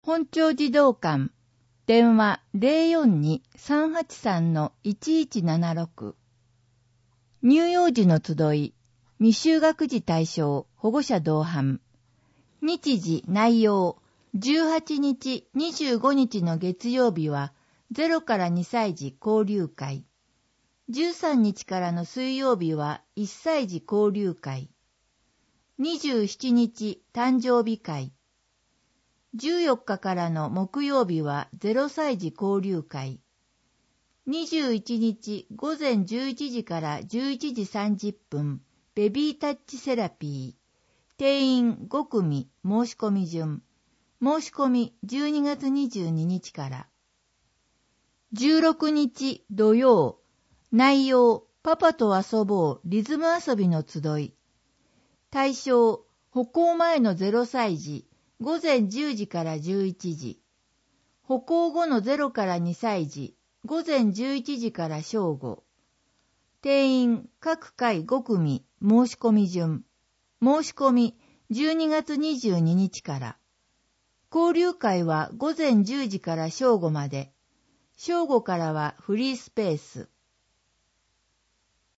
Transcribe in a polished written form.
本町児童館、電話 042-383-1176。乳幼児の集い、未就学児対象保護者同伴。日時内容、18日、25日の月曜日は0から2歳児交流会。13日からの水曜日は1歳児交流会。27日誕生日会。14日からの木曜日は0歳児交流会。21日午前11時から11時30分、ベビータッチセラピー。定員5組申し込み順。申し込み12月22日から。16日土曜。内容、パパと遊ぼうリズム遊びの集い。対象、歩行前の0歳児、午前10時から11時。歩行後の0から2歳児、午前11時から正午。定員、各回5組、申し込み順。申し込み、12月22日から。交流会は午前10時から正午まで。正午からはフリースペース。